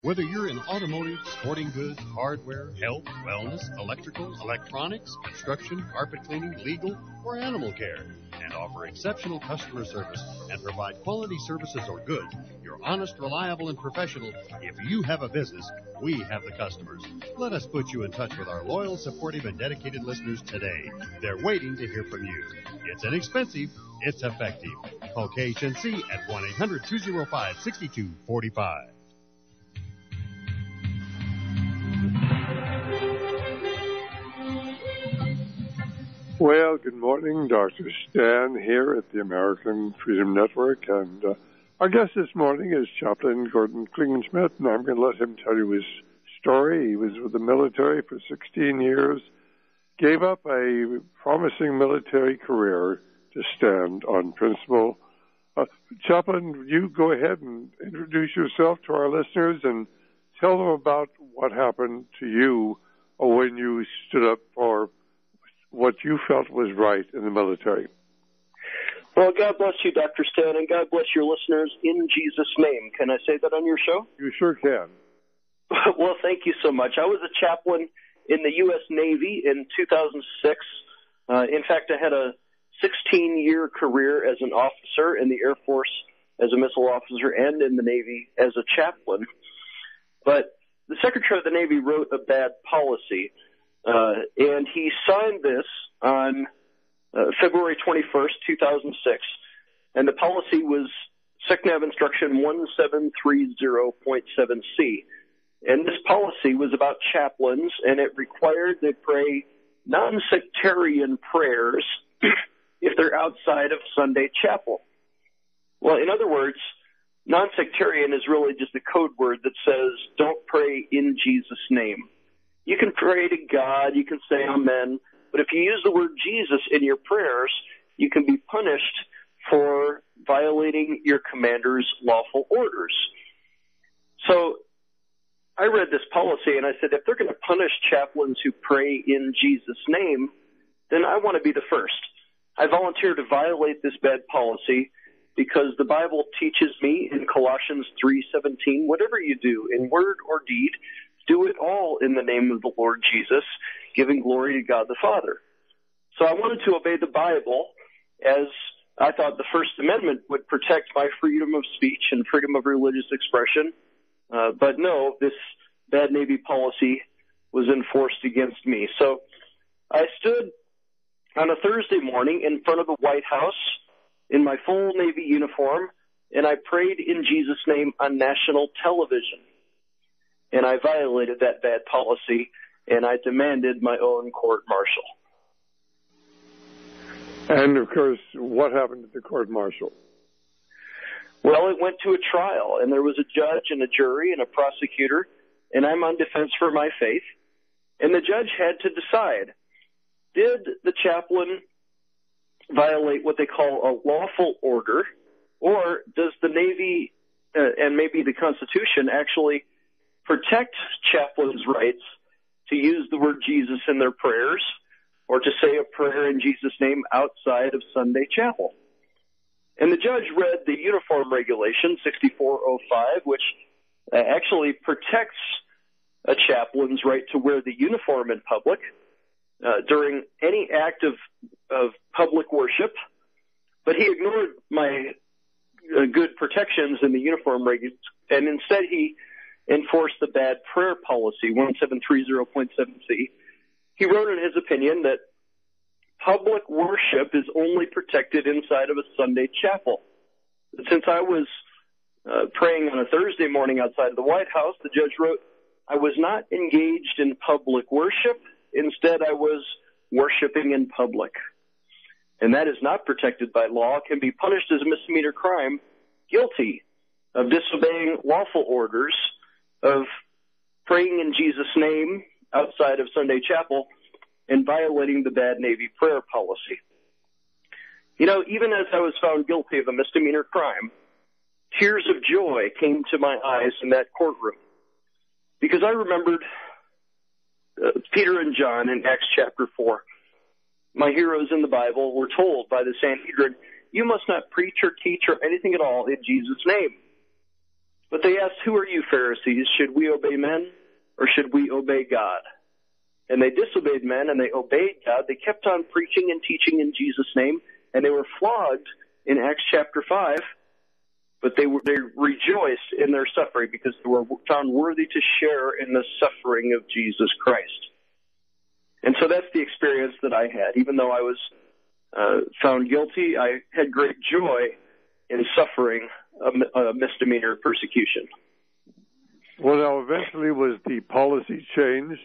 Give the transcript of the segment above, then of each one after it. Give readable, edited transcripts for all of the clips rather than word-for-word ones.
Whether you're in automotive, sporting goods, hardware, health, wellness, electrical, electronics, construction, carpet cleaning, legal, or animal care, and offer exceptional customer service and provide quality services or goods, you're honest, reliable, and professional. If you have a business, we have the customers. Let us put you in touch with our loyal, supportive, and dedicated listeners today. They're waiting to hear from you. It's inexpensive. It's effective. Call KHNC at 1-800-205-6245. Well, good morning. Dr. Stan here at the American Freedom Network. And our guest this morning is Chaplain Gordon Klingenschmitt, and I'm going to let him tell you his story. He was with the military for 16 years, gave up a promising military career to stand on principle. Chaplain, you go ahead and introduce yourself to our listeners and tell them about what happened to you when you stood up for what you felt was right in the military. Well, God bless you, Dr. Stan, and God bless your listeners in Jesus' name. Can I say that on your show? You sure can. Well, thank you so much. I was a chaplain in the U.S. Navy in 2006. In fact, I had a 16-year career as an officer in the Air Force as a missile officer and in the Navy as a chaplain. But the Secretary of the Navy wrote a bad policy, and he signed this on February 21st, 2006, and the policy was SECNAV Instruction 1730.7c. And this policy was about chaplains, and it required they pray non-sectarian prayers if they're outside of Sunday chapel. Well, in other words, non-sectarian is really just a code word that says don't pray in Jesus' name. You can pray to God, you can say amen, but if you use the word Jesus in your prayers, you can be punished for violating your commander's lawful orders. So I read this policy and I said, if they're going to punish chaplains who pray in Jesus' name, then I want to be the first. I volunteer to violate this bad policy because the Bible teaches me in Colossians 3:17, whatever you do in word or deed, do it all in the name of the Lord Jesus, giving glory to God the Father. So I wanted to obey the Bible, as I thought the First Amendment would protect my freedom of speech and freedom of religious expression. But no, this bad Navy policy was enforced against me. So I stood on a Thursday morning in front of the White House in my full Navy uniform, and I prayed in Jesus' name on national television. And I violated that bad policy, and I demanded my own court-martial. And, of course, what happened at the court-martial? Well, it went to a trial, and there was a judge and a jury and a prosecutor, and I'm on defense for my faith. And the judge had to decide, did the chaplain violate what they call a lawful order, or does the Navy and maybe the Constitution actually protect chaplains' rights to use the word Jesus in their prayers or to say a prayer in Jesus' name outside of Sunday chapel? And the judge read the uniform regulation, 6405, which actually protects a chaplain's right to wear the uniform in public during any act of public worship. But he ignored my good protections in the uniform regulations, and instead he enforced the bad prayer policy, 1730.7c. He wrote in his opinion that public worship is only protected inside of a Sunday chapel. But since I was praying on a Thursday morning outside of the White House, the judge wrote, I was not engaged in public worship. Instead, I was worshiping in public. And that is not protected by law, can be punished as a misdemeanor crime, guilty of disobeying lawful orders, of praying in Jesus' name outside of Sunday chapel, and violating the bad Navy prayer policy. You know, even as I was found guilty of a misdemeanor crime, tears of joy came to my eyes in that courtroom, because I remembered Peter and John in Acts chapter 4. My heroes in the Bible were told by the Sanhedrin, you must not preach or teach or anything at all in Jesus' name. But they asked, "Who are you, Pharisees? Should we obey men or should we obey God?" And they disobeyed men and they obeyed God. They kept on preaching and teaching in Jesus' name, and they were flogged in Acts chapter 5. But they rejoiced in their suffering because they were found worthy to share in the suffering of Jesus Christ. And so that's the experience that I had. Even though I was found guilty, I had great joy in suffering a misdemeanor persecution. Well, now, eventually was the policy changed?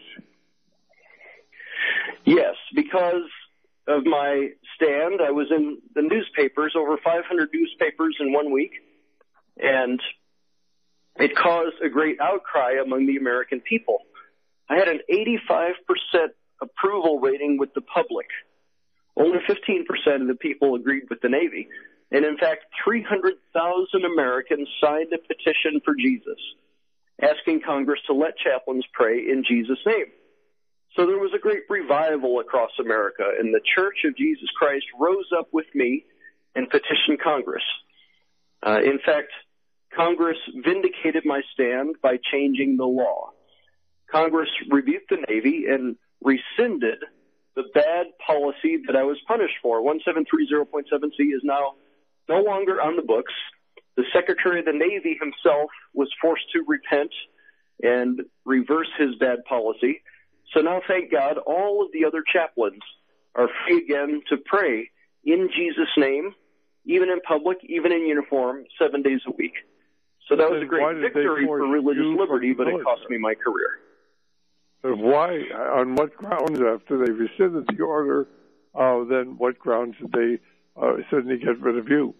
Yes, because of my stand, I was in the newspapers, over 500 newspapers in 1 week, and it caused a great outcry among the American people. I had an 85% approval rating with the public. Only 15% of the people agreed with the Navy. And in fact, 300,000 Americans signed a petition for Jesus, asking Congress to let chaplains pray in Jesus' name. So there was a great revival across America, and the Church of Jesus Christ rose up with me and petitioned Congress. In fact, Congress vindicated my stand by changing the law. Congress rebuked the Navy and rescinded the bad policy that I was punished for. 1730.7c is now no longer on the books. The Secretary of the Navy himself was forced to repent and reverse his bad policy. So now, thank God, all of the other chaplains are free again to pray in Jesus' name, even in public, even in uniform, 7 days a week. So that was a great victory for religious liberty, but it cost me my career. Why? On what grounds, after they rescinded the order, then what grounds did they suddenly get rid of you?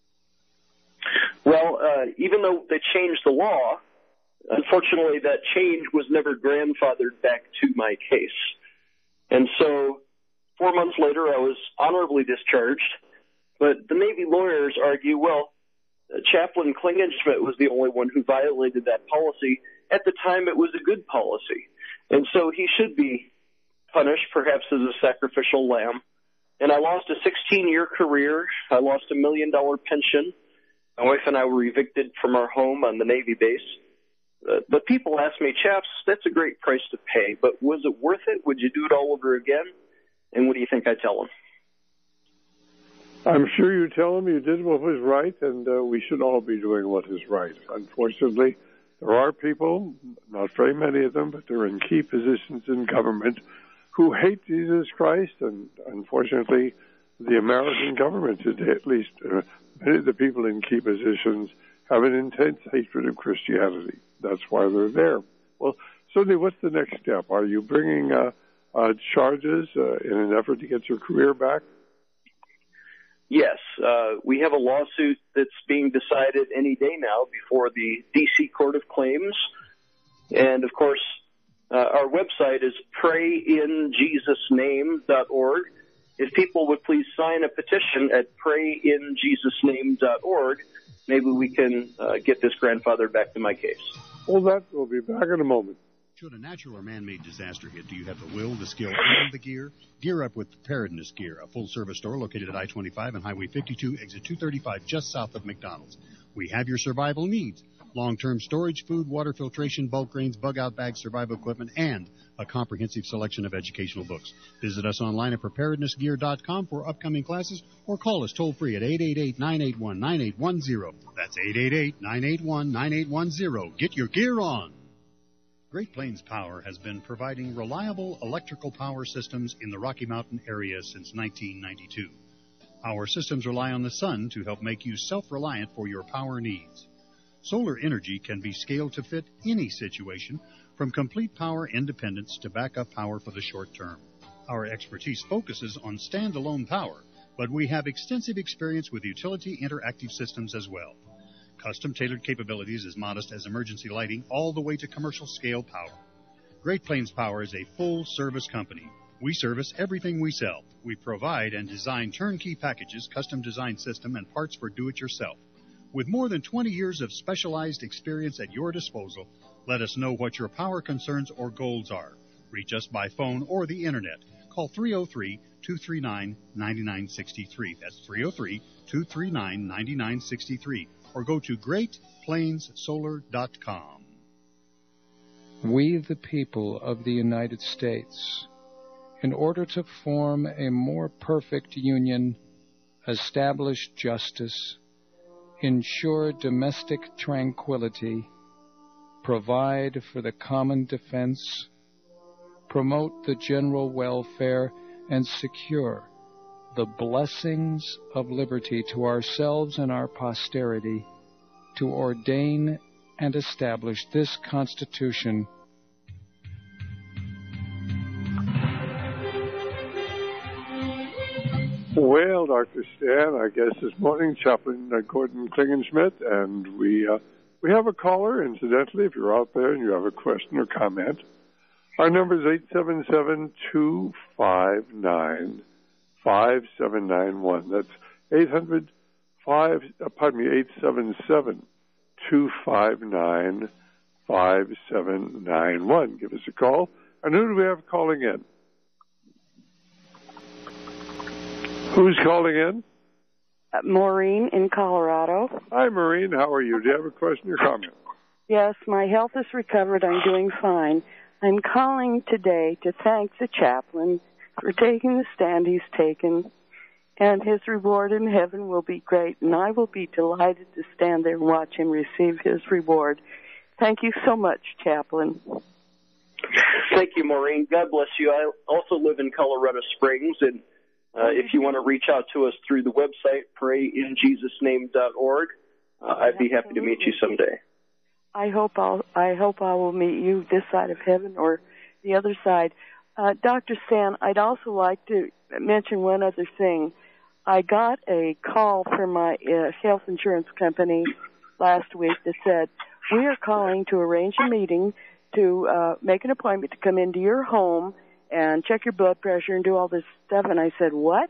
Well, even though they changed the law, unfortunately that change was never grandfathered back to my case. And so 4 months later, I was honorably discharged, but the Navy lawyers argue, well, Chaplain Klingenschmitt was the only one who violated that policy. At the time, it was a good policy. And so he should be punished, perhaps as a sacrificial lamb. And I lost a 16-year career. I lost $1 million pension. My wife and I were evicted from our home on the Navy base. But people ask me, "Chaps, that's a great price to pay, but was it worth it? Would you do it all over again?" And what do you think I tell them? I'm sure you tell them you did what was right, and we should all be doing what is right. Unfortunately, there are people, not very many of them, but they're in key positions in government, who hate Jesus Christ, and unfortunately, the American government today, at least many of the people in key positions, have an intense hatred of Christianity. That's why they're there. Well, Sunday, what's the next step? Are you bringing charges in an effort to get your career back? Yes, we have a lawsuit that's being decided any day now before the D.C. Court of Claims. And, of course, our website is prayinjesusname.org. If people would please sign a petition at prayinjesusname.org, maybe we can get this grandfather back to my case. Well, that will be back in a moment. Should a natural or man-made disaster hit, do you have the will, the skill, and the gear? Gear up with Preparedness Gear, a full-service store located at I-25 and Highway 52, exit 235, just south of McDonald's. We have your survival needs: long-term storage, food, water filtration, bulk grains, bug-out bags, survival equipment, and a comprehensive selection of educational books. Visit us online at preparednessgear.com for upcoming classes, or call us toll-free at 888-981-9810. That's 888-981-9810. Get your gear on. Great Plains Power has been providing reliable electrical power systems in the Rocky Mountain area since 1992. Our systems rely on the sun to help make you self-reliant for your power needs. Solar energy can be scaled to fit any situation, from complete power independence to backup power for the short term. Our expertise focuses on standalone power, but we have extensive experience with utility interactive systems as well. Custom-tailored capabilities as modest as emergency lighting all the way to commercial-scale power. Great Plains Power is a full-service company. We service everything we sell. We provide and design turnkey packages, custom-designed system, and parts for do-it-yourself. With more than 20 years of specialized experience at your disposal, let us know what your power concerns or goals are. Reach us by phone or the Internet. Call 303-239-9963. That's 303-239-9963. or go to GreatPlainsSolar.com. We, the people of the United States, in order to form a more perfect union, establish justice, ensure domestic tranquility, provide for the common defense, promote the general welfare, and secure the blessings of liberty to ourselves and our posterity, to ordain and establish this Constitution. Well, Dr. Stan, I guess this morning, Chaplain Gordon Klingenschmidt, and we have a caller, incidentally, if you're out there and you have a question or comment. Our number is 877-259-5791. That's 877-259-5791. Give us a call. And who do we have calling in? Who's calling in? Maureen in Colorado. Hi, Maureen. How are you? Do you have a question or comment? Yes, my health is recovered. I'm doing fine. I'm calling today to thank the chaplain for taking the stand he's taken, and his reward in heaven will be great, and I will be delighted to stand there and watch him receive his reward. Thank you so much, Chaplain. Thank you, Maureen. God bless you. I also live in Colorado Springs, and if you want to reach out to us through the website, prayinjesusname.org, I'd be happy to meet you someday. I hope I will meet you this side of heaven or the other side. Dr. Stan, I'd also like to mention one other thing. I got a call from my health insurance company last week that said, we are calling to arrange a meeting to make an appointment to come into your home and check your blood pressure and do all this stuff. And I said, what?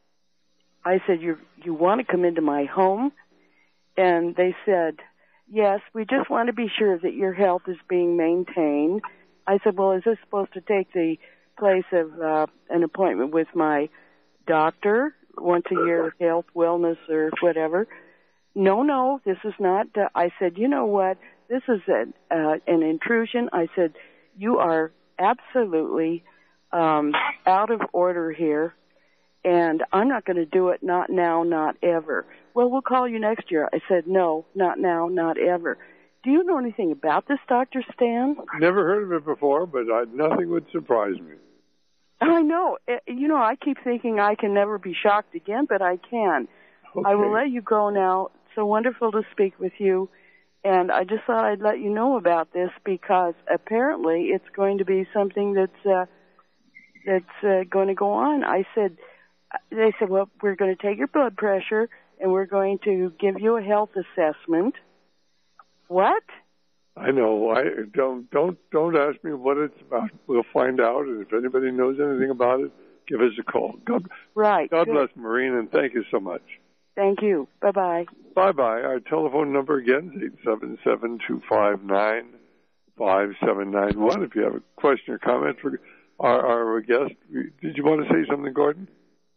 I said, you want to come into my home? And they said, yes, we just want to be sure that your health is being maintained. I said, well, is this supposed to take the place of an appointment with my doctor once a year, health, wellness, or whatever? No, this is not. I said, you know what? This is an intrusion. I said, you are absolutely out of order here, and I'm not going to do it, not now, not ever. Well, we'll call you next year. I said, no, not now, not ever. Do you know anything about this, Dr. Stan? Never heard of it before, but nothing would surprise me. I know. I keep thinking I can never be shocked again, but I can. Okay. I will let you go now. So wonderful to speak with you. And I just thought I'd let you know about this because apparently it's going to be something that's going to go on. They said, well, we're going to take your blood pressure and we're going to give you a health assessment. What? I know. Don't ask me what it's about. We'll find out, and if anybody knows anything about it, give us a call. God bless, Maureen, and thank you so much. Thank you. Bye-bye. Bye-bye. Our telephone number again is 877-259-5791. If you have a question or comment for our guest, did you want to say something, Gordon?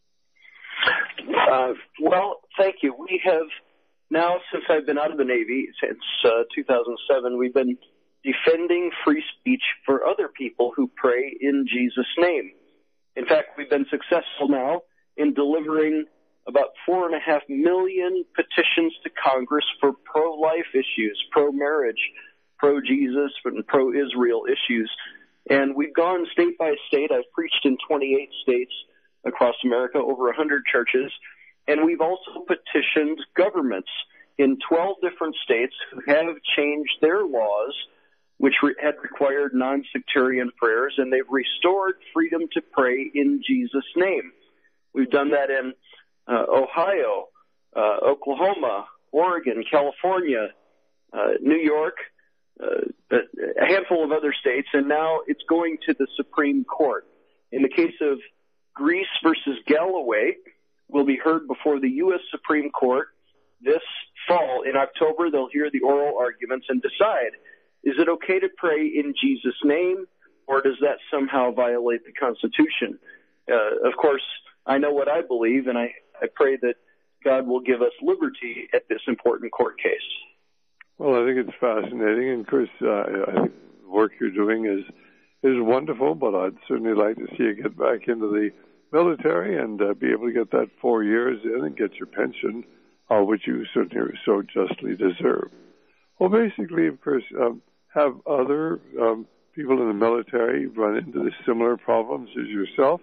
Well, thank you. We have now, since I've been out of the Navy, since 2007, we've been defending free speech for other people who pray in Jesus' name. In fact, we've been successful now in delivering about 4.5 million petitions to Congress for pro-life issues, pro-marriage, pro-Jesus, and pro-Israel issues. And we've gone state by state. I've preached in 28 states across America, over 100 churches. And we've also petitioned governments in 12 different states who have changed their laws, which had required non-sectarian prayers, and they've restored freedom to pray in Jesus' name. We've done that in Ohio, Oklahoma, Oregon, California, New York, a handful of other states, and now it's going to the Supreme Court. In the case of Greece versus Galloway, will be heard before the U.S. Supreme Court this fall. In October, they'll hear the oral arguments and decide, is it okay to pray in Jesus' name, or does that somehow violate the Constitution? Of course, I know what I believe, and I pray that God will give us liberty at this important court case. Well, I think it's fascinating, and of course, I think the work you're doing is wonderful, but I'd certainly like to see you get back into the military and be able to get that 4 years in and get your pension, which you certainly so justly deserve. Well, basically, of course, have other people in the military run into the similar problems as yourself?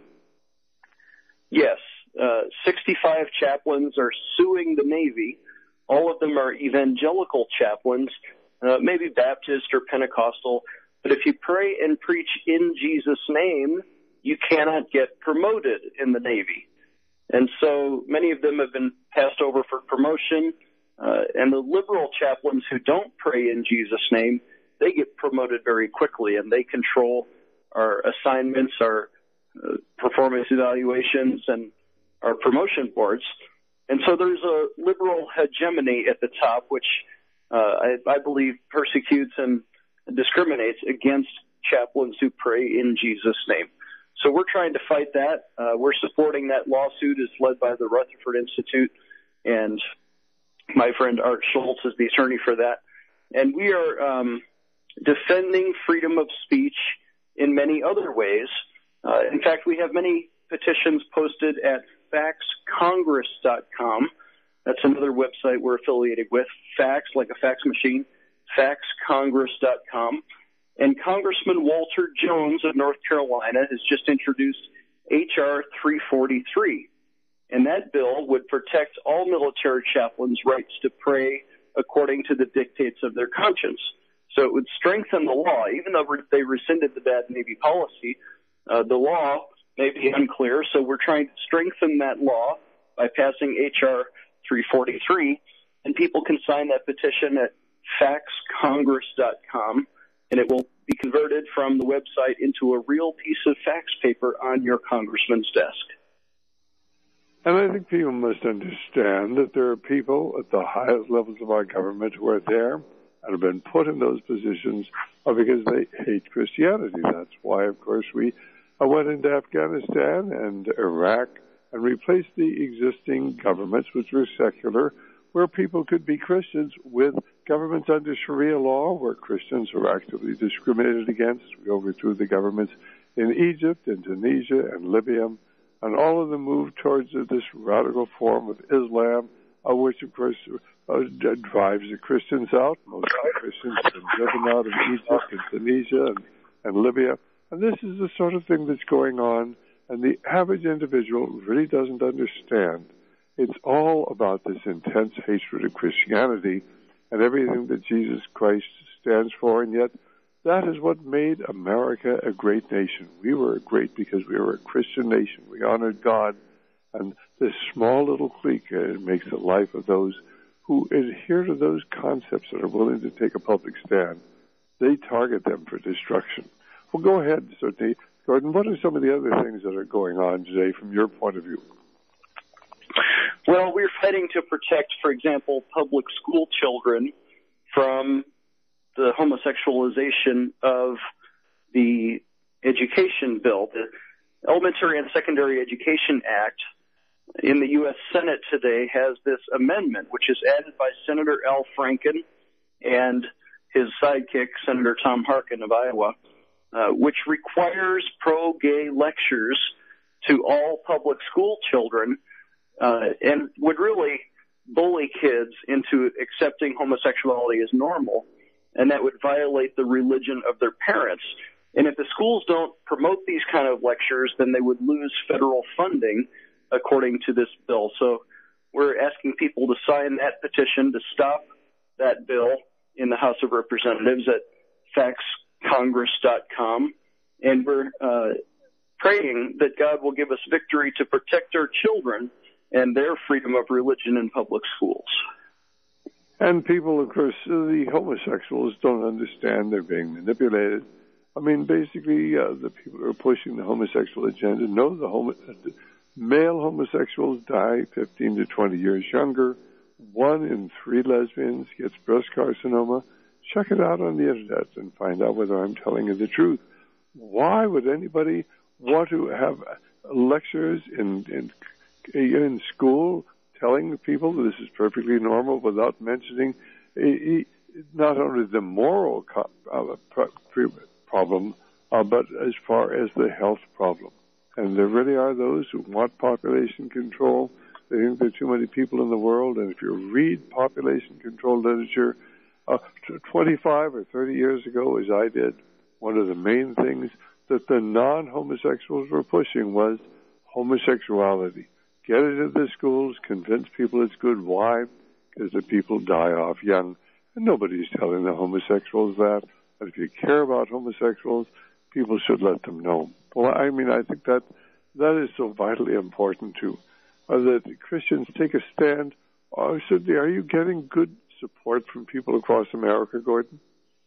Yes. 65 chaplains are suing the Navy. All of them are evangelical chaplains, maybe Baptist or Pentecostal. But if you pray and preach in Jesus' name, you cannot get promoted in the Navy. And so many of them have been passed over for promotion. And the liberal chaplains who don't pray in Jesus' name, they get promoted very quickly, and they control our assignments, our performance evaluations, and our promotion boards. And so there's a liberal hegemony at the top, which I believe persecutes and discriminates against chaplains who pray in Jesus' name. So we're trying to fight that. We're supporting that lawsuit. It's led by the Rutherford Institute, and my friend Art Schultz is the attorney for that. And we are defending freedom of speech in many other ways. In fact, we have many petitions posted at faxcongress.com. That's another website we're affiliated with. Fax, like a fax machine, faxcongress.com. And Congressman Walter Jones of North Carolina has just introduced H.R. 343. And that bill would protect all military chaplains' rights to pray according to the dictates of their conscience. So it would strengthen the law. Even though they rescinded the bad Navy policy, the law may be unclear, so we're trying to strengthen that law by passing H.R. 343, and people can sign that petition at faxcongress.com, and it will be converted from the website into a real piece of fax paper on your congressman's desk. And I think people must understand that there are people at the highest levels of our government who are there and have been put in those positions because they hate Christianity. That's why, of course, I went into Afghanistan and Iraq and replaced the existing governments, which were secular, where people could be Christians, with governments under Sharia law, where Christians are actively discriminated against. We overthrew the governments in Egypt, in Tunisia, and Libya, and all of them moved towards this radical form of Islam, which, of course, drives the Christians out. Most of the Christians have been driven out of Egypt and Tunisia and Libya. And this is the sort of thing that's going on, and the average individual really doesn't understand. It's all about this intense hatred of Christianity and everything that Jesus Christ stands for, and yet that is what made America a great nation. We were great because we were a Christian nation. We honored God, and this small little clique makes the life of those who adhere to those concepts and are willing to take a public stand. They target them for destruction. Well, go ahead, certainly. Gordon, what are some of the other things that are going on today from your point of view? Well, we're fighting to protect, for example, public school children from the homosexualization of the education bill. The Elementary and Secondary Education Act in the U.S. Senate today has this amendment, which is added by Senator Al Franken and his sidekick, Senator Tom Harkin of Iowa, which requires pro-gay lectures to all public school children and would really bully kids into accepting homosexuality as normal, and that would violate the religion of their parents. And if the schools don't promote these kind of lectures, then they would lose federal funding, according to this bill. So we're asking people to sign that petition to stop that bill in the House of Representatives at faxcongress.com, and we're praying that God will give us victory to protect our children and their freedom of religion in public schools. And people, of course, the homosexuals don't understand they're being manipulated. I mean, basically, the people who are pushing the homosexual agenda know the male homosexuals die 15 to 20 years younger. 1 in 3 lesbians gets breast carcinoma. Check it out on the internet and find out whether I'm telling you the truth. Why would anybody want to have lectures in school telling people this is perfectly normal without mentioning not only the moral problem, but as far as the health problem. And there really are those who want population control. They think there are too many people in the world, and if you read population control literature, 25 or 30 years ago, as I did, one of the main things that the non-homosexuals were pushing was homosexuality. Get it into the schools, convince people it's good. Why? Because the people die off young. And nobody's telling the homosexuals that. And if you care about homosexuals, people should let them know. Well, I mean, I think that is so vitally important, too, that Christians take a stand. Are you getting good support from people across America, Gordon?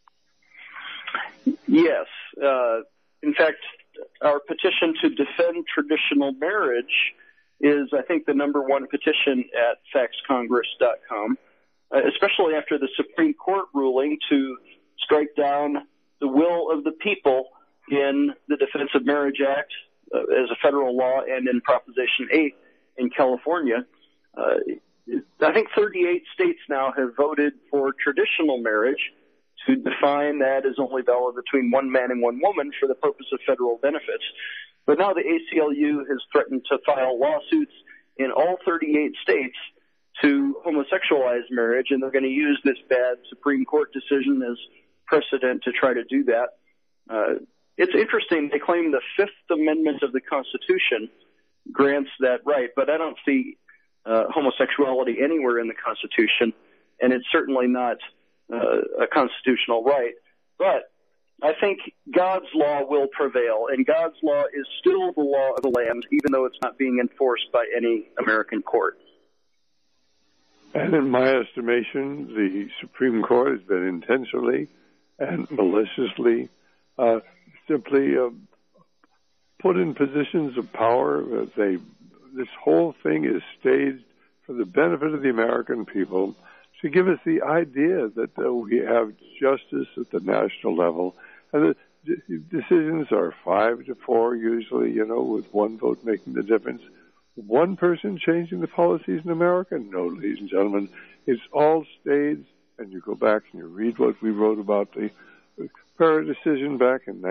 Yes. In fact, our petition to defend traditional marriage is, I think, the number one petition at faxcongress.com, especially after the Supreme Court ruling to strike down the will of the people in the Defense of Marriage Act as a federal law and in Proposition 8 in California. I think 38 states now have voted for traditional marriage to define that as only valid between one man and one woman for the purpose of federal benefits. But now the ACLU has threatened to file lawsuits in all 38 states to homosexualize marriage, and they're going to use this bad Supreme Court decision as precedent to try to do that. It's interesting. They claim the Fifth Amendment of the Constitution grants that right, but I don't see homosexuality anywhere in the Constitution, and it's certainly not a constitutional right. But I think God's law will prevail, and God's law is still the law of the land, even though it's not being enforced by any American court. And in my estimation, the Supreme Court has been intentionally and maliciously simply put in positions of power. This whole thing is staged for the benefit of the American people to give us the idea that we have justice at the national level. And the decisions are 5-4 usually, with one vote making the difference. One person changing the policies in America? No, ladies and gentlemen. It's all staged, and you go back and you read what we wrote about the Parra decision back in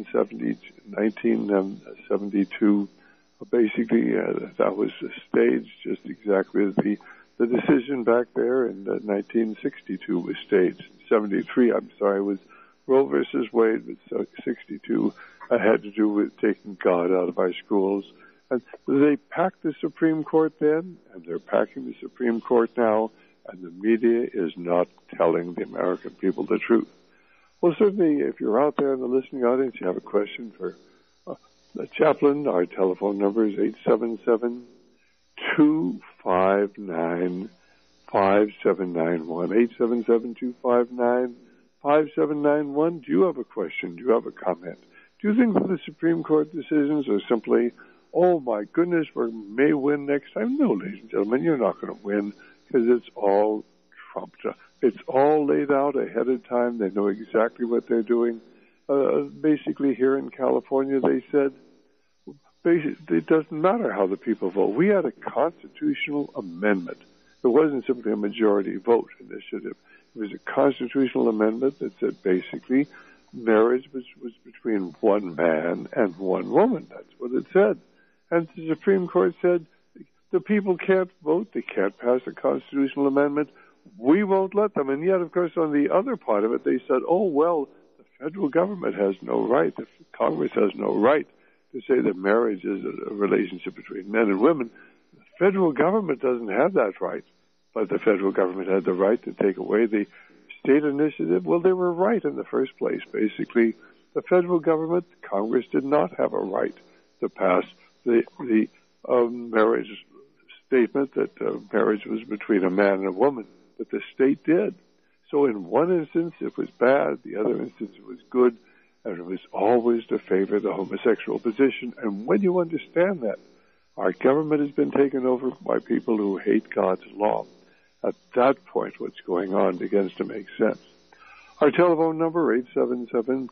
1972. Basically, that was staged just exactly as the decision back there in 1962 was staged. 73, was Roe versus Wade, but 62 had to do with taking God out of our schools. And they packed the Supreme Court then, and they're packing the Supreme Court now, and the media is not telling the American people the truth. Well, certainly, if you're out there in the listening audience, you have a question for the chaplain, our telephone number is 877-259-5791, 877-259-5791. Do you have a question? Do you have a comment? Do you think that the Supreme Court decisions are simply, oh my goodness, we may win next time? No, ladies and gentlemen, you're not going to win because it's all trumped. It's all laid out ahead of time. They know exactly what they're doing. Basically, here in California, they said, it doesn't matter how the people vote. We had a constitutional amendment. It wasn't simply a majority vote initiative. It was a constitutional amendment that said basically marriage was between one man and one woman. That's what it said. And the Supreme Court said the people can't vote. They can't pass a constitutional amendment. We won't let them. And yet, of course, on the other part of it, they said, oh, well, the federal government has no right. The Congress has no right to say that marriage is a relationship between men and women. The federal government doesn't have that right. But the federal government had the right to take away the state initiative. Well, they were right in the first place. Basically, the federal government, Congress, did not have a right to pass the marriage statement that marriage was between a man and a woman. But the state did. So in one instance, it was bad. The other instance, it was good. And it was always to favor the homosexual position. And when you understand that, our government has been taken over by people who hate God's law. At that point, what's going on begins to make sense. Our telephone number,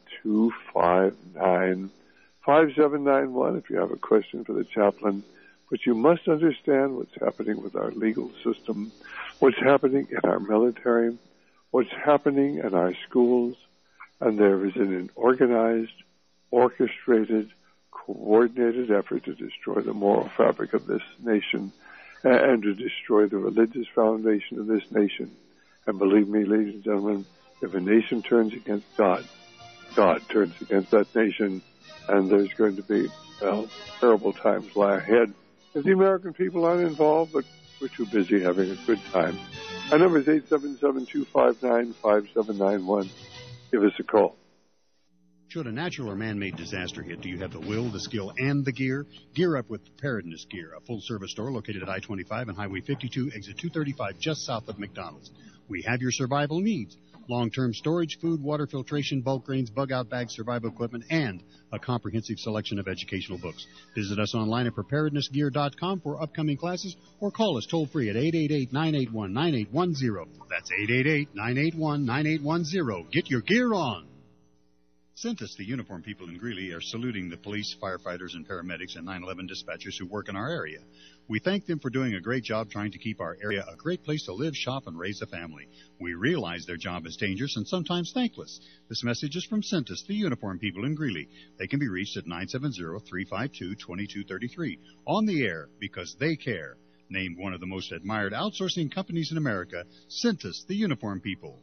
877-259-5791. If you have a question for the chaplain, But you must understand what's happening with our legal system, what's happening in our military, what's happening in our schools, and there is an organized, orchestrated, coordinated effort to destroy the moral fabric of this nation and to destroy the religious foundation of this nation. And believe me, ladies and gentlemen, if a nation turns against God, God turns against that nation, and there's going to be, well, terrible times lie ahead. If the American people aren't involved, but we're too busy having a good time. Our number is 877-259-5791. Give us a call. Should a natural or man-made disaster hit, do you have the will, the skill, and the gear? Gear up with Preparedness Gear, a full-service store located at I-25 and Highway 52, exit 235, just south of McDonald's. We have your survival needs. Long-term storage, food, water filtration, bulk grains, bug-out bags, survival equipment, and a comprehensive selection of educational books. Visit us online at preparednessgear.com for upcoming classes or call us toll-free at 888-981-9810. That's 888-981-9810. Get your gear on. Centus, the uniform people in Greeley, are saluting the police, firefighters, and paramedics and 911 dispatchers who work in our area. We thank them for doing a great job trying to keep our area a great place to live, shop, and raise a family. We realize their job is dangerous and sometimes thankless. This message is from Centus, the uniform people in Greeley. They can be reached at 970-352-2233. On the air, because they care. Named one of the most admired outsourcing companies in America, Centus, the uniform people.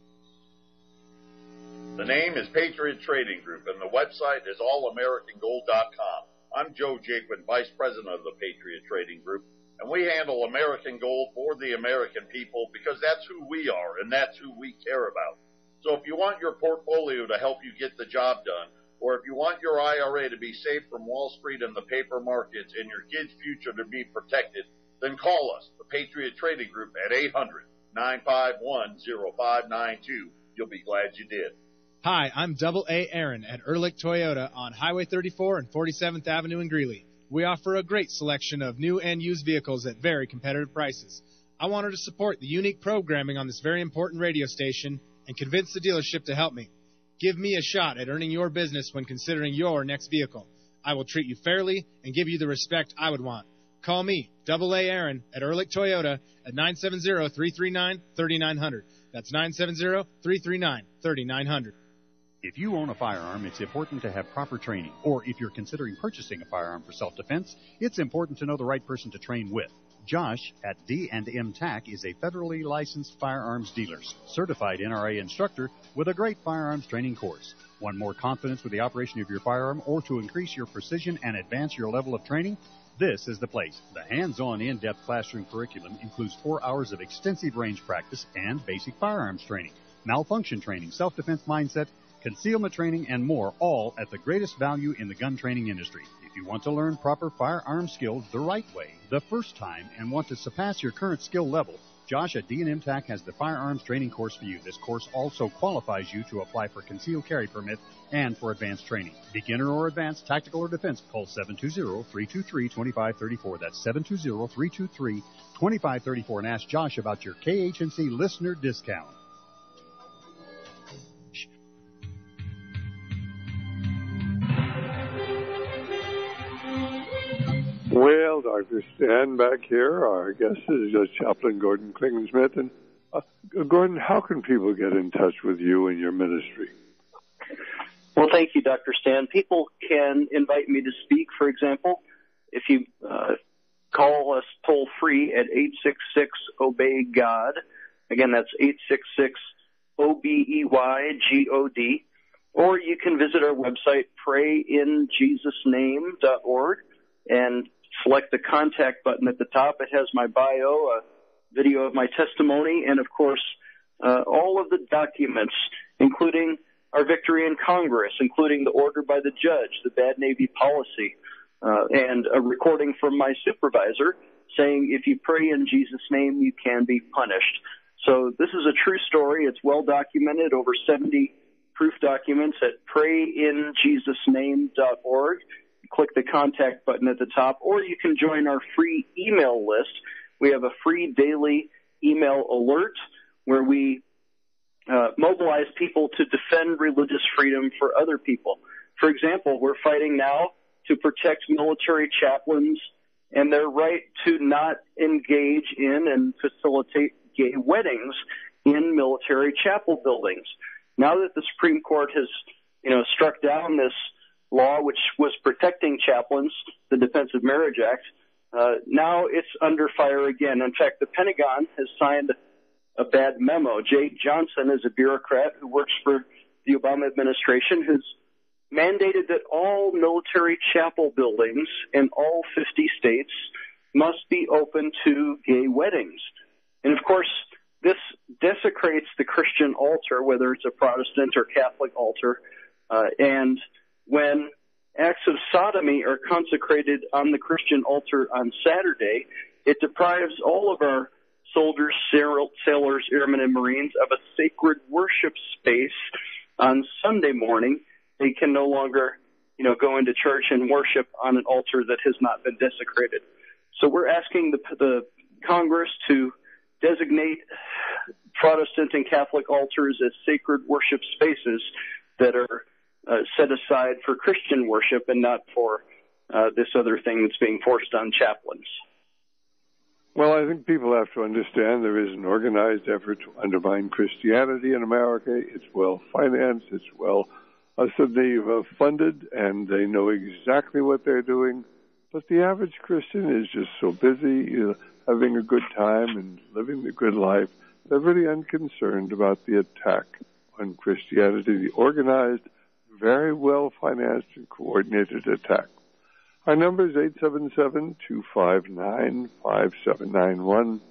The name is Patriot Trading Group, and the website is allamericangold.com. I'm Joe Jaquin, Vice President of the Patriot Trading Group, and we handle American gold for the American people because that's who we are and that's who we care about. So if you want your portfolio to help you get the job done, or if you want your IRA to be safe from Wall Street and the paper markets and your kids' future to be protected, then call us, the Patriot Trading Group, at 800-951-0592. You'll be glad you did. Hi, I'm Double A Aaron at Ehrlich Toyota on Highway 34 and 47th Avenue in Greeley. We offer a great selection of new and used vehicles at very competitive prices. I wanted to support the unique programming on this very important radio station and convince the dealership to help me. Give me a shot at earning your business when considering your next vehicle. I will treat you fairly and give you the respect I would want. Call me, Double A Aaron, at Ehrlich Toyota at 970-339-3900. That's 970-339-3900. If you own a firearm, it's important to have proper training. Or if you're considering purchasing a firearm for self-defense, it's important to know the right person to train with. Josh at D&M TAC is a federally licensed firearms dealer, certified NRA instructor with a great firearms training course. Want more confidence with the operation of your firearm or to increase your precision and advance your level of training? This is the place. The hands-on, in-depth classroom curriculum includes 4 hours of extensive range practice and basic firearms training, malfunction training, self-defense mindset, concealment training, and more, all at the greatest value in the gun training industry. If you want to learn proper firearm skills the right way, the first time, and want to surpass your current skill level, Josh at D&M TAC has the firearms training course for you. This course also qualifies you to apply for concealed carry permit and for advanced training. Beginner or advanced, tactical or defense, call 720-323-2534. That's 720-323-2534 and ask Josh about your KHNC listener discount. Well, Dr. Stan back here. Our guest is Chaplain Gordon Klingensmith. And Gordon, how can people get in touch with you and your ministry? Well, thank you, Dr. Stan. People can invite me to speak, for example. If you call us toll-free at 866-OBEY-GOD. Again, that's 866-OBEYGOD. Or you can visit our website, prayinjesusname.org, and select the contact button at the top. It has my bio, a video of my testimony, and, of course, all of the documents, including our victory in Congress, including the order by the judge, the Bad Navy policy, and a recording from my supervisor saying, if you pray in Jesus' name, you can be punished. So this is a true story. It's well documented, over 70 proof documents at prayinjesusname.org. Click the contact button at the top, or you can join our free email list. We have a free daily email alert where we mobilize people to defend religious freedom for other people. For example, we're fighting now to protect military chaplains and their right to not engage in and facilitate gay weddings in military chapel buildings. Now that the Supreme Court has, struck down this law which was protecting chaplains, the Defense of Marriage Act, now it's under fire again. In fact, the Pentagon has signed a bad memo. Jay Johnson is a bureaucrat who works for the Obama administration who's mandated that all military chapel buildings in all 50 states must be open to gay weddings. And of course, this desecrates the Christian altar, whether it's a Protestant or Catholic altar. And when acts of sodomy are consecrated on the Christian altar on Saturday, it deprives all of our soldiers, sailors, airmen, and Marines of a sacred worship space on Sunday morning. They can no longer, go into church and worship on an altar that has not been desecrated. So we're asking the Congress to designate Protestant and Catholic altars as sacred worship spaces that are set aside for Christian worship and not for this other thing that's being forced on chaplains. Well, I think people have to understand there is an organized effort to undermine Christianity in America. It's well financed, it's well funded, and they know exactly what they're doing. But the average Christian is just so busy, having a good time and living the good life. They're really unconcerned about the attack on Christianity, the organized, very well financed and coordinated attack. Our number is 877-259-5791,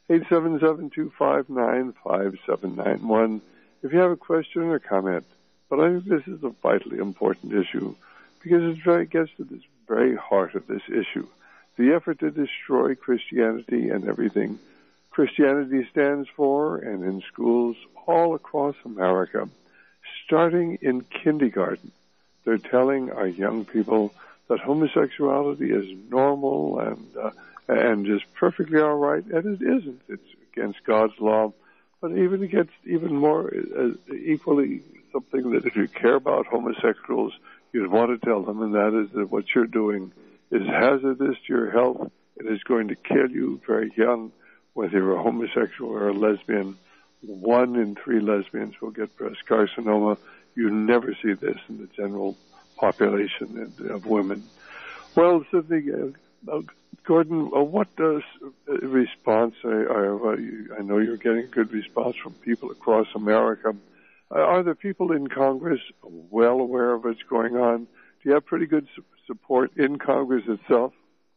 877-259-5791. If you have a question or comment, but I think this is a vitally important issue because it gets to this very heart of this issue, the effort to destroy Christianity and everything Christianity stands for, and in schools all across America, starting in kindergarten. They're telling our young people that homosexuality is normal and just perfectly all right, and it isn't. It's against God's law, but even against even more equally something that if you care about homosexuals, you'd want to tell them, and that is that what you're doing is hazardous to your health. It is going to kill you very young, whether you're a homosexual or a lesbian. 1 in 3 lesbians will get breast carcinoma. You never see this in the general population of women. Well, Sidney, Gordon, what response? I know you're getting a good response from people across America. Are the people in Congress well aware of what's going on? Do you have pretty good support in Congress itself?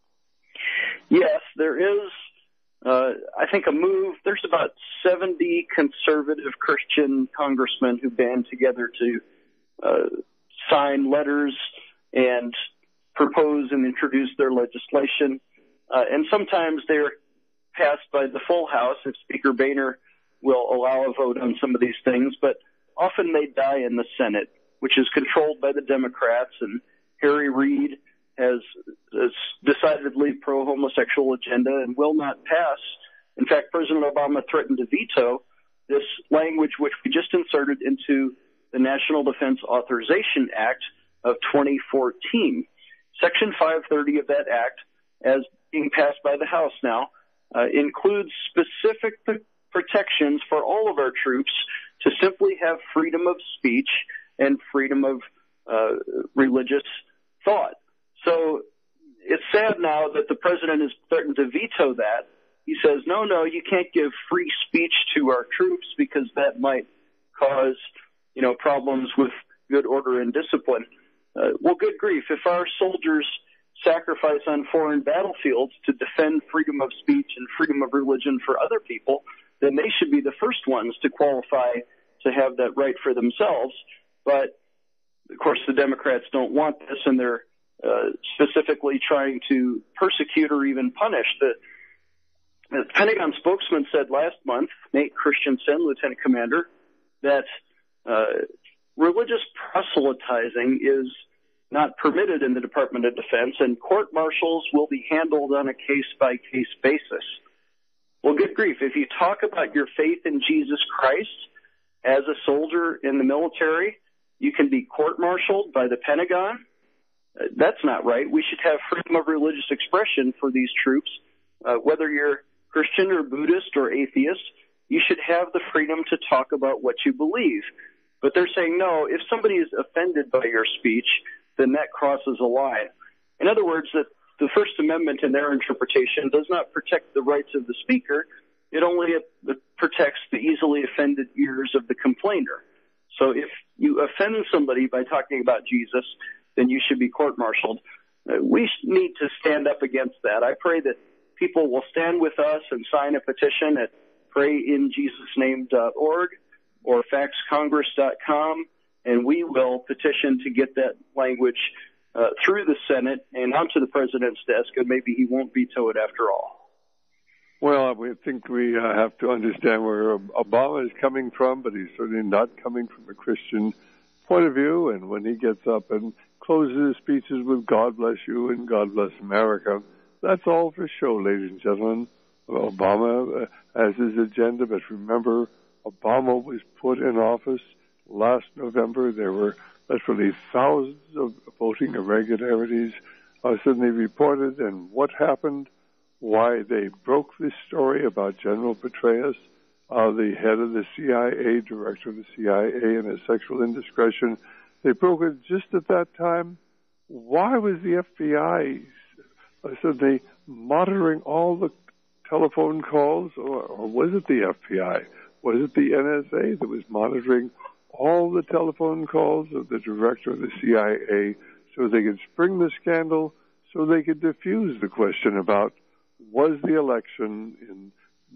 Yes, there is. I think a move. There's about 70 conservative Christian congressmen who band together to sign letters and propose and introduce their legislation. And sometimes they're passed by the full House if Speaker Boehner will allow a vote on some of these things. But often they die in the Senate, which is controlled by the Democrats, and Harry Reid has a decidedly pro-homosexual agenda and will not pass. In fact, President Obama threatened to veto this language, which we just inserted into the National Defense Authorization Act of 2014. Section 530 of that act, as being passed by the House now, includes specific protections for all of our troops to simply have freedom of speech and freedom of religious thought. So it's sad now that the president has threatened to veto that. He says, no, you can't give free speech to our troops because that might cause, problems with good order and discipline. Well, good grief. If our soldiers sacrifice on foreign battlefields to defend freedom of speech and freedom of religion for other people, then they should be the first ones to qualify to have that right for themselves. But, of course, the Democrats don't want this, and they're specifically trying to persecute or even punish. The Pentagon spokesman said last month, Nate Christensen, Lieutenant Commander, that religious proselytizing is not permitted in the Department of Defense, and court-martials will be handled on a case-by-case basis. Well, good grief. If you talk about your faith in Jesus Christ as a soldier in the military, you can be court-martialed by the Pentagon, That's not right. We should have freedom of religious expression for these troops. Whether you're Christian or Buddhist or atheist, you should have the freedom to talk about what you believe. But they're saying, no, if somebody is offended by your speech, then that crosses a line. In other words, that the First Amendment in their interpretation does not protect the rights of the speaker. It only protects the easily offended ears of the complainer. So if you offend somebody by talking about Jesus, then you should be court-martialed. We need to stand up against that. I pray that people will stand with us and sign a petition at prayinjesusname.org or faxcongress.com, and we will petition to get that language through the Senate and onto the president's desk, and maybe he won't veto it after all. Well, we think we have to understand where Obama is coming from, but he's certainly not coming from a Christian point of view. And when he gets up and closes his speeches with God bless you and God bless America, that's all for show, ladies and gentlemen. Obama has his agenda, but remember, Obama was put in office last November. There were literally thousands of voting irregularities suddenly reported, and what happened? Why they broke this story about General Petraeus, the head of the CIA, director of the CIA, and his sexual indiscretion. They broke it just at that time. Why was the FBI suddenly monitoring all the telephone calls, or was it the FBI? Was it the NSA that was monitoring all the telephone calls of the director of the CIA so they could spring the scandal, so they could diffuse the question about was the election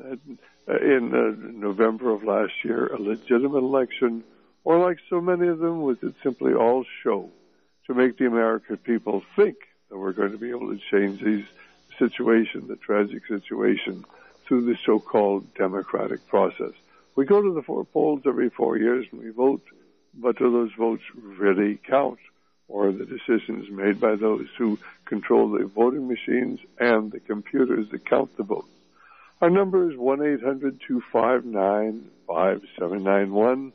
in November of last year a legitimate election, or like so many of them, was it simply all show to make the American people think that we're going to be able to change these situation, the tragic situation, through the so-called democratic process? We go to the polls every 4 years and we vote, but do those votes really count? Or the decisions made by those who control the voting machines and the computers that count the votes? Our number is 1-800-259-5791.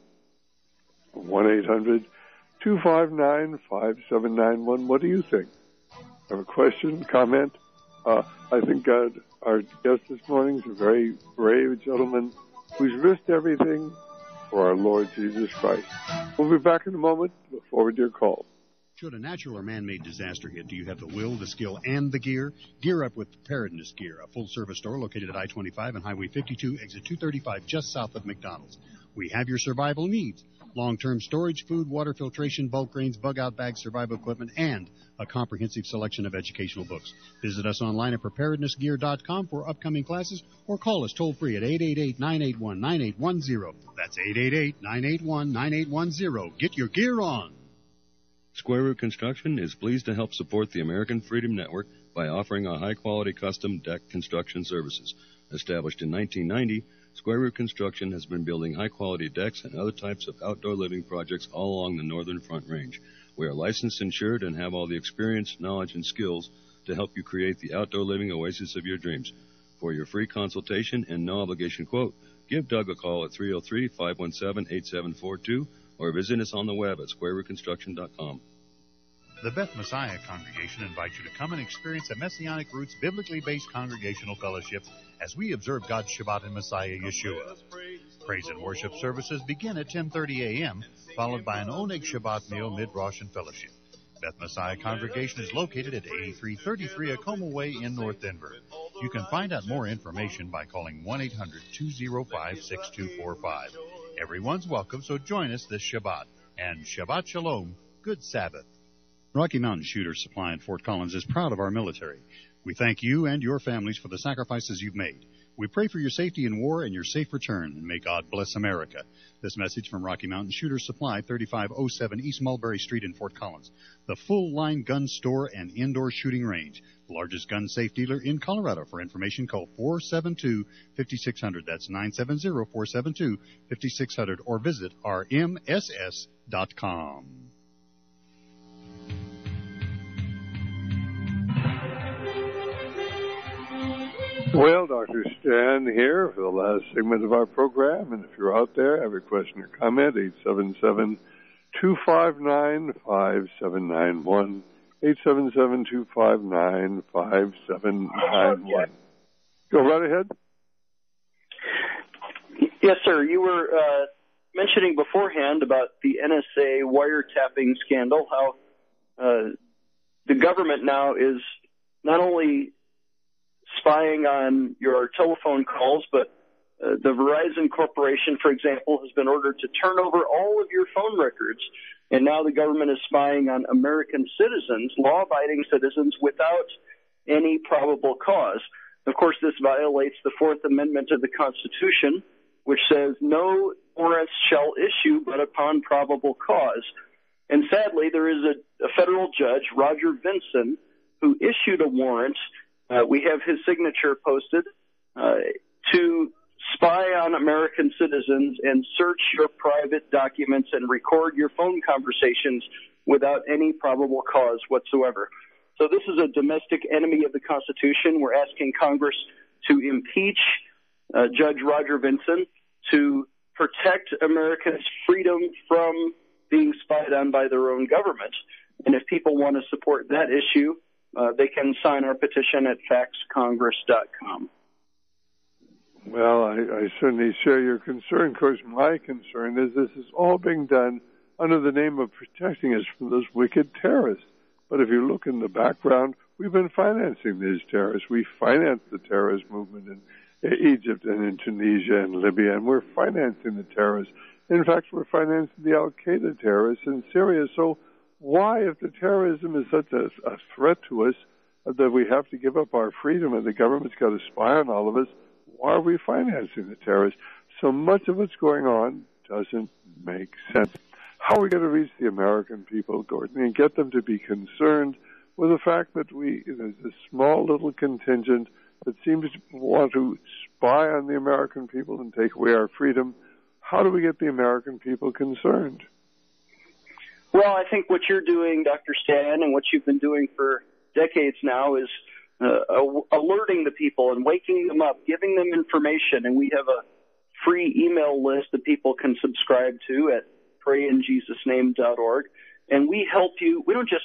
1-800-259-5791. What do you think? Have a question, comment? I think our guest this morning is a very brave gentleman who's risked everything for our Lord Jesus Christ. We'll be back in a moment. Look forward to your call. Should a natural or man-made disaster hit, do you have the will, the skill, and the gear? Gear up with Preparedness Gear, a full-service store located at I-25 and Highway 52, exit 235, just south of McDonald's. We have your survival needs: long-term storage, food, water filtration, bulk grains, bug-out bags, survival equipment, and a comprehensive selection of educational books. Visit us online at preparednessgear.com for upcoming classes, or call us toll-free at 888-981-9810. That's 888-981-9810. Get your gear on. Square Root Construction is pleased to help support the American Freedom Network by offering a high-quality custom deck construction services. Established in 1990, Square Root Construction has been building high-quality decks and other types of outdoor living projects all along the Northern Front Range. We are licensed, insured, and have all the experience, knowledge, and skills to help you create the outdoor living oasis of your dreams. For your free consultation and no-obligation quote, give Doug a call at 303-517-8742 or visit us on the web at squarerootconstruction.com. The Beth Messiah Congregation invites you to come and experience a Messianic Roots biblically based congregational fellowship as we observe God's Shabbat in Messiah Yeshua. Praise and worship services begin at 10:30 a.m., followed by an Oneg Shabbat meal mid-Rosh and fellowship. Beth Messiah Congregation is located at 8333 Acoma Way in North Denver. You can find out more information by calling 1-800-205-6245. Everyone's welcome, so join us this Shabbat. And Shabbat Shalom, good Sabbath. Rocky Mountain Shooter Supply in Fort Collins is proud of our military. We thank you and your families for the sacrifices you've made. We pray for your safety in war and your safe return, and may God bless America. This message from Rocky Mountain Shooter Supply, 3507 East Mulberry Street in Fort Collins. The full-line gun store and indoor shooting range. The largest gun safe dealer in Colorado. For information, call 472-5600. That's 970-472-5600. Or visit rmss.com. Well, Dr. Stan here for the last segment of our program, and if you're out there, have a question or comment, 877-259-5791, 877-259-5791. Go right ahead. Yes, sir. You were mentioning beforehand about the NSA wiretapping scandal, how the government now is not only spying on your telephone calls, but the Verizon Corporation, for example, has been ordered to turn over all of your phone records, and now the government is spying on American citizens, law-abiding citizens, without any probable cause. Of course, this violates the Fourth Amendment of the Constitution, which says no warrants shall issue but upon probable cause. And sadly, there is a federal judge, Roger Vinson, who issued a warrant. We have his signature posted to spy on American citizens and search your private documents and record your phone conversations without any probable cause whatsoever. So this is a domestic enemy of the Constitution. We're asking Congress to impeach Judge Roger Vinson to protect Americans' freedom from being spied on by their own government. And if people want to support that issue, they can sign our petition at faxcongress.com. Well, I certainly share your concern. Of course, my concern is this is all being done under the name of protecting us from those wicked terrorists. But if you look in the background, we've been financing these terrorists. We financed the terrorist movement in Egypt and in Tunisia and Libya, and we're financing the terrorists. In fact, we're financing the Al-Qaeda terrorists in Syria. So why, if the terrorism is such a threat to us that we have to give up our freedom and the government's got to spy on all of us, why are we financing the terrorists? So much of what's going on doesn't make sense. How are we going to reach the American people, Gordon, and get them to be concerned with the fact that there's a small little contingent that seems to want to spy on the American people and take away our freedom? How do we get the American people concerned? Well, I think what you're doing, Dr. Stan, and what you've been doing for decades now is alerting the people and waking them up, giving them information. And we have a free email list that people can subscribe to at prayinjesusname.org. And we help you. We don't just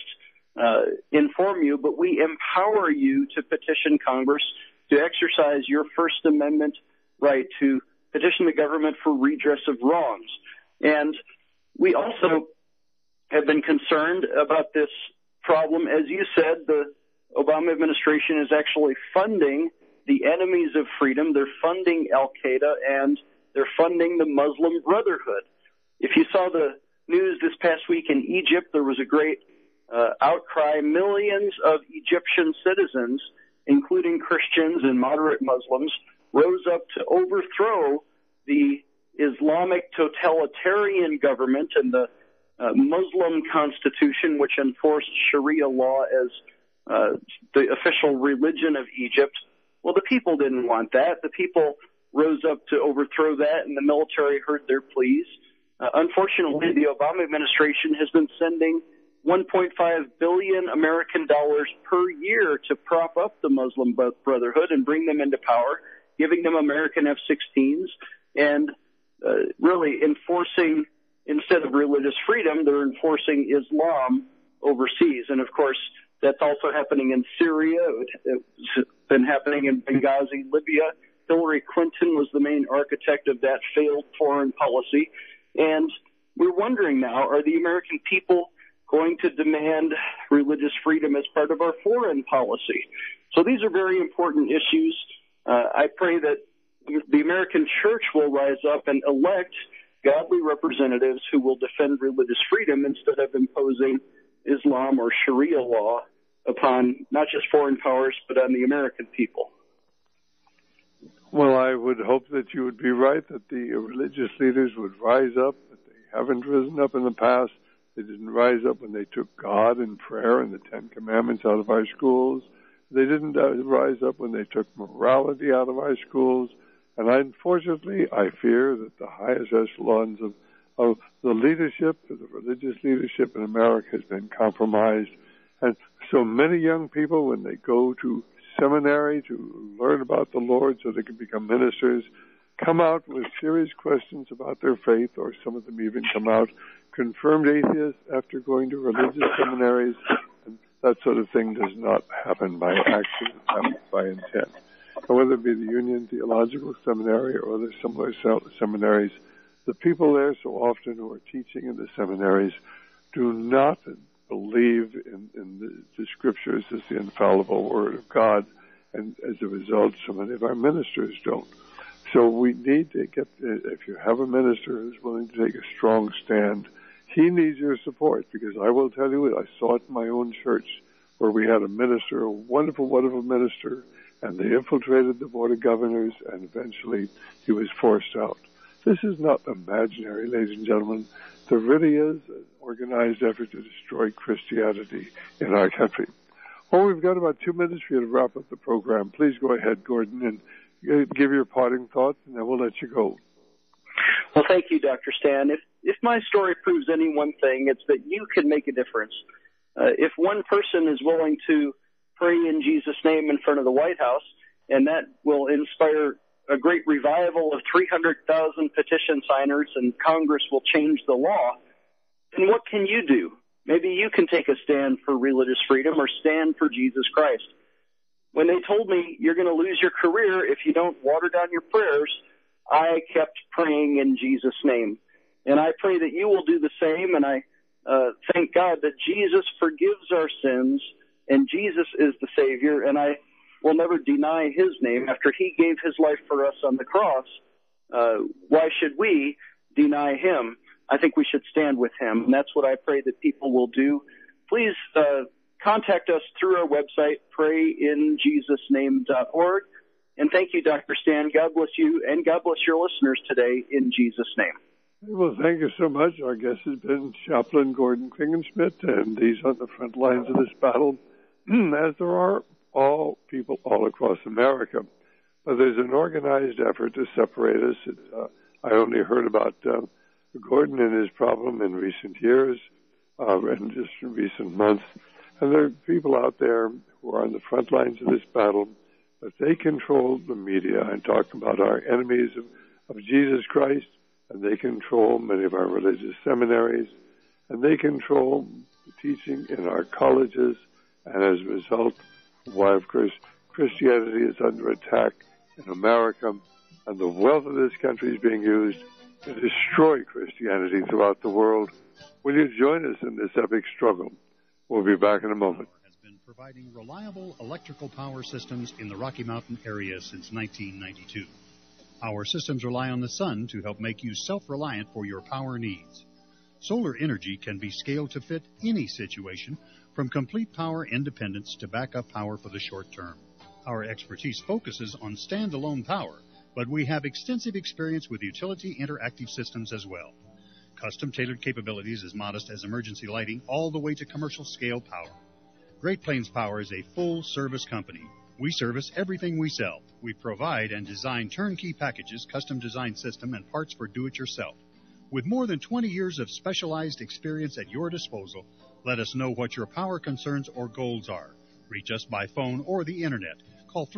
inform you, but we empower you to petition Congress to exercise your First Amendment right to petition the government for redress of wrongs. And we also have been concerned about this problem. As you said, the Obama administration is actually funding the enemies of freedom. They're funding Al-Qaeda, and they're funding the Muslim Brotherhood. If you saw the news this past week in Egypt, there was a great outcry. Millions of Egyptian citizens, including Christians and moderate Muslims, rose up to overthrow the Islamic totalitarian government and the Muslim constitution, which enforced Sharia law as the official religion of Egypt. Well, the people didn't want that. The people rose up to overthrow that, and the military heard their pleas. Unfortunately, the Obama administration has been sending $1.5 billion American dollars per year to prop up the Muslim Brotherhood and bring them into power, giving them American F-16s, and really enforcing, instead of religious freedom, they're enforcing Islam overseas. And, of course, that's also happening in Syria. It's been happening in Benghazi, Libya. Hillary Clinton was the main architect of that failed foreign policy. And we're wondering now, are the American people going to demand religious freedom as part of our foreign policy? So these are very important issues. I pray that the American church will rise up and elect godly representatives who will defend religious freedom instead of imposing Islam or Sharia law upon not just foreign powers, but on the American people. Well, I would hope that you would be right, that the religious leaders would rise up, but they haven't risen up in the past. They didn't rise up when they took God and prayer and the Ten Commandments out of our schools. They didn't rise up when they took morality out of our schools. And unfortunately, I fear that the highest echelons of the leadership, the religious leadership in America has been compromised. And so many young people, when they go to seminary to learn about the Lord so they can become ministers, come out with serious questions about their faith, or some of them even come out confirmed atheists after going to religious seminaries. And that sort of thing does not happen by accident, it happens by intent. And whether it be the Union Theological Seminary or other similar seminaries, the people there so often who are teaching in the seminaries do not believe in the Scriptures as the infallible Word of God, and as a result, so many of our ministers don't. So we need to get, if you have a minister who's willing to take a strong stand, he needs your support, because I will tell you, I saw it in my own church where we had a minister, a wonderful, wonderful minister, and they infiltrated the Board of Governors, and eventually he was forced out. This is not imaginary, ladies and gentlemen. There really is an organized effort to destroy Christianity in our country. Well, we've got about 2 minutes for you to wrap up the program. Please go ahead, Gordon, and give your parting thoughts, and then we'll let you go. Well, thank you, Dr. Stan. If my story proves any one thing, it's that you can make a difference. If one person is willing to pray in Jesus' name in front of the White House, and that will inspire a great revival of 300,000 petition signers, and Congress will change the law, then what can you do? Maybe you can take a stand for religious freedom or stand for Jesus Christ. When they told me you're going to lose your career if you don't water down your prayers, I kept praying in Jesus' name. And I pray that you will do the same, and I thank God that Jesus forgives our sins, and Jesus is the Savior, and I will never deny his name. After he gave his life for us on the cross, why should we deny him? I think we should stand with him, and that's what I pray that people will do. Please contact us through our website, prayinjesusname.org. And thank you, Dr. Stan. God bless you, and God bless your listeners today in Jesus' name. Well, thank you so much. Our guest has been Chaplain Gordon Klingenschmitt, and he's on the front lines of this battle, as there are all people all across America. But there's an organized effort to separate us. I only heard about Gordon and his problem in recent years, and just in recent months. And there are people out there who are on the front lines of this battle, but they control the media. I'm talking about our enemies of Jesus Christ, and they control many of our religious seminaries, and they control the teaching in our colleges, and as a result, why, of course, Christianity is under attack in America, and the wealth of this country is being used to destroy Christianity throughout the world. Will you join us in this epic struggle? We'll be back in a moment. Has been providing reliable electrical power systems in the Rocky Mountain area since 1992. Our systems rely on the sun to help make you self-reliant for your power needs. Solar energy can be scaled to fit any situation, from complete power independence to backup power for the short term. Our expertise focuses on standalone power, but we have extensive experience with utility interactive systems as well. Custom-tailored capabilities as modest as emergency lighting all the way to commercial-scale power. Great Plains Power is a full-service company. We service everything we sell. We provide and design turnkey packages, custom-designed system, and parts for do-it-yourself. With more than 20 years of specialized experience at your disposal, let us know what your power concerns or goals are. Reach us by phone or the Internet. Call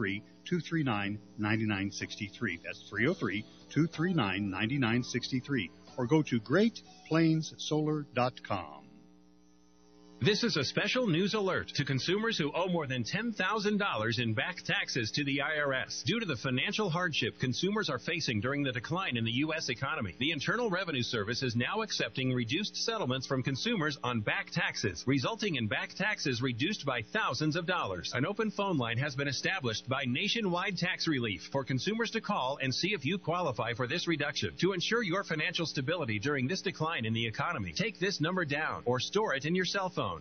303-239-9963. That's 303-239-9963. Or go to GreatPlainsSolar.com. This is a special news alert to consumers who owe more than $10,000 in back taxes to the IRS. Due to the financial hardship consumers are facing during the decline in the U.S. economy, the Internal Revenue Service is now accepting reduced settlements from consumers on back taxes, resulting in back taxes reduced by thousands of dollars. An open phone line has been established by Nationwide Tax Relief for consumers to call and see if you qualify for this reduction. To ensure your financial stability during this decline in the economy, take this number down or store it in your cell phone.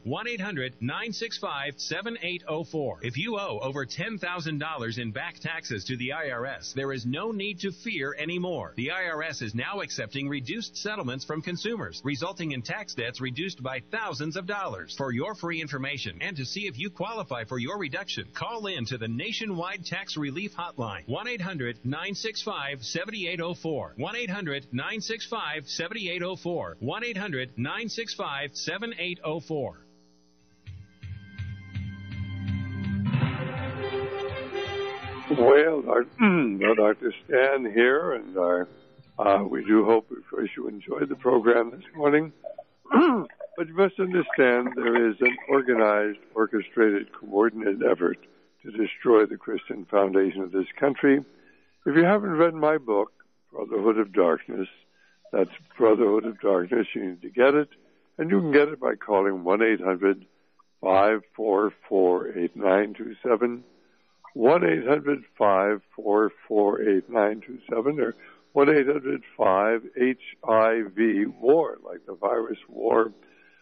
1-800-965-7804. If you owe over $10,000 in back taxes to the IRS, there is no need to fear anymore. The IRS is now accepting reduced settlements from consumers, resulting in tax debts reduced by thousands of dollars. For your free information and to see if you qualify for your reduction, call in to the Nationwide Tax Relief Hotline, 1-800-965-7804. 1-800-965-7804. 1-800-965-7804. Well, Dr. Stan here, and we do hope, of course, you enjoyed the program this morning. But you must understand there is an organized, orchestrated, coordinated effort to destroy the Christian foundation of this country. If you haven't read my book, Brotherhood of Darkness, that's Brotherhood of Darkness, you need to get it. And you can get it by calling 1-800-544-8927, 1-800-544-8927, or 1-800-5-HIV-WAR, like the virus war,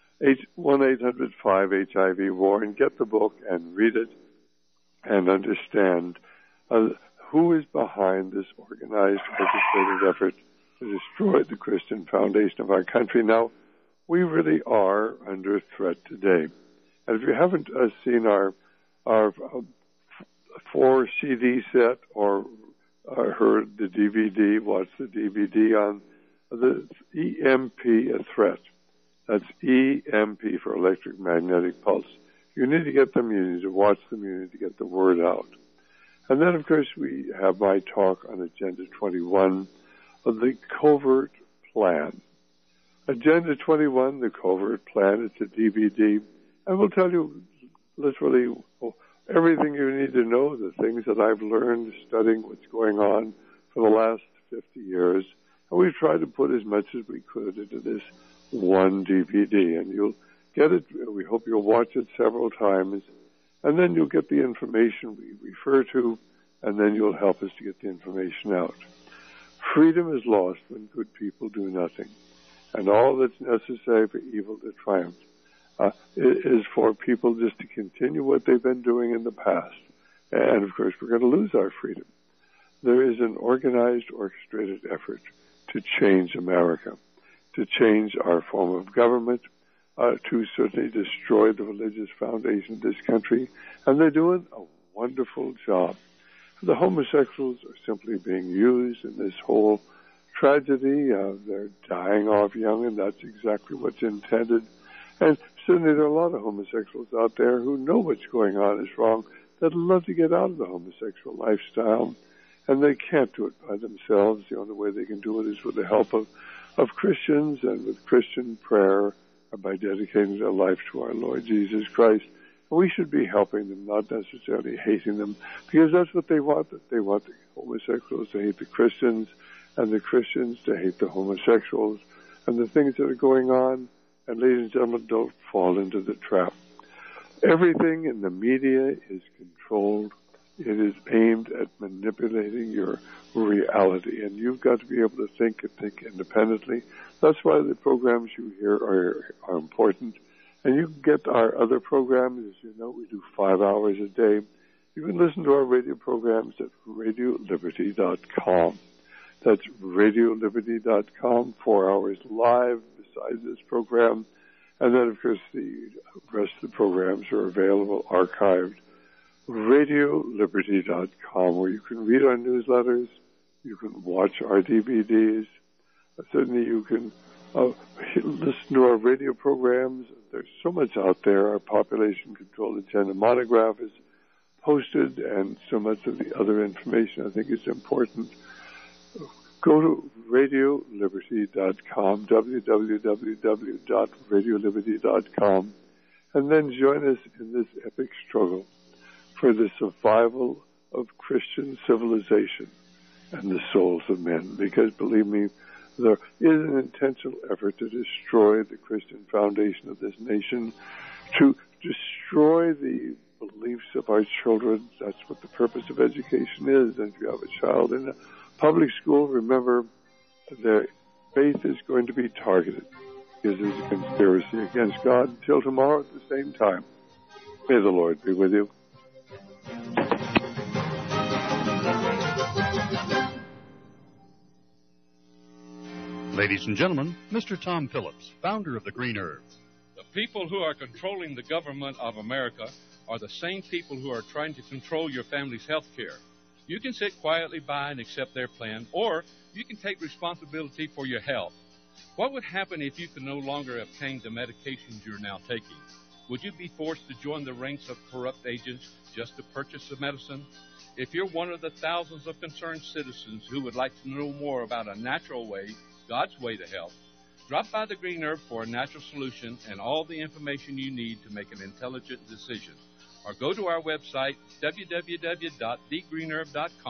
1-800-5-HIV-WAR, and get the book and read it and understand who is behind this organized, orchestrated effort to destroy the Christian foundation of our country. Now, we really are under threat today. And if you haven't seen our 4 CD set or heard the DVD, watched the DVD on the EMP, a threat. That's EMP for electromagnetic pulse. You need to get them, you need to watch them, you need to get the word out. And then, of course, we have my talk on Agenda 21 of the Covert Plan. Agenda 21, the Covert Plan, it's a DVD, and we'll tell you literally everything you need to know, the things that I've learned studying what's going on for the last 50 years. And we've tried to put as much as we could into this one DVD, and you'll get it. We hope you'll watch it several times, and then you'll get the information we refer to, and then you'll help us to get the information out. Freedom is lost when good people do nothing, and all that's necessary for evil to triumph is for people just to continue what they've been doing in the past. And, of course, we're going to lose our freedom. There is an organized, orchestrated effort to change America, to change our form of government, to certainly destroy the religious foundation of this country. And they're doing a wonderful job. The homosexuals are simply being used in this whole tragedy. They're dying off young, and that's exactly what's intended. And certainly there are a lot of homosexuals out there who know what's going on is wrong, that love to get out of the homosexual lifestyle, and they can't do it by themselves. The only way they can do it is with the help of Christians and with Christian prayer, and by dedicating their life to our Lord Jesus Christ. And we should be helping them, not necessarily hating them, because that's what they want. They want the homosexuals to hate the Christians, and the Christians to hate the homosexuals, and the things that are going on. And ladies and gentlemen, don't fall into the trap. Everything in the media is controlled. It is aimed at manipulating your reality, and you've got to be able to think and think independently. That's why the programs you hear are important. And you can get our other programs. As you know, we do 5 hours a day. You can listen to our radio programs at RadioLiberty.com. That's RadioLiberty.com, 4 hours live besides this program. And then, of course, the rest of the programs are available, archived. RadioLiberty.com, where you can read our newsletters, you can watch our DVDs, certainly you can listen to our radio programs. There's so much out there. Our population control agenda monograph is posted, and so much of the other information I think is important. Go to RadioLiberty.com, www.radioliberty.com, and then join us in this epic struggle for the survival of Christian civilization and the souls of men. Because, believe me, there is an intentional effort to destroy the Christian foundation of this nation, to destroy the beliefs of our children. That's what the purpose of education is. And if you have a child in a public school, remember, their faith is going to be targeted because there's a conspiracy against God. Until tomorrow at the same time, may the Lord be with you. Ladies and gentlemen, Mr. Tom Phillips, founder of the Green Herb. The people who are controlling the government of America are the same people who are trying to control your family's health care. You can sit quietly by and accept their plan, or you can take responsibility for your health. What would happen if you could no longer obtain the medications you're now taking? Would you be forced to join the ranks of corrupt agents just to purchase the medicine? If you're one of the thousands of concerned citizens who would like to know more about a natural way, God's way to health, Drop by the Green Herb for a natural solution and all the information you need to make an intelligent decision. Or go to our website, www.thegreenherb.com.